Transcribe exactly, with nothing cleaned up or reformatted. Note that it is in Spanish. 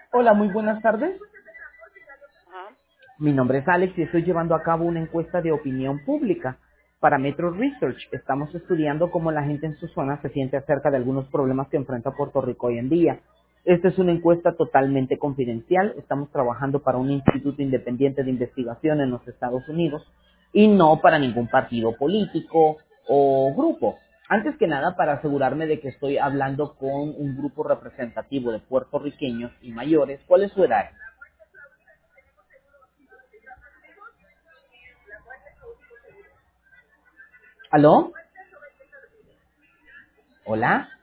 Hola, muy buenas tardes. Ajá. Mi nombre es Alex y estoy llevando a cabo una encuesta de opinión pública para Metro Research. Estamos estudiando cómo la gente en su zona se siente acerca de algunos problemas que enfrenta Puerto Rico hoy en día. Esta es una encuesta totalmente confidencial. Estamos trabajando para un instituto independiente de investigación en los Estados Unidos y no para ningún partido político o grupo. Antes que nada, para asegurarme de que estoy hablando con un grupo representativo de puertorriqueños y mayores, ¿cuál es su edad? ¿Aló? ¿Hola?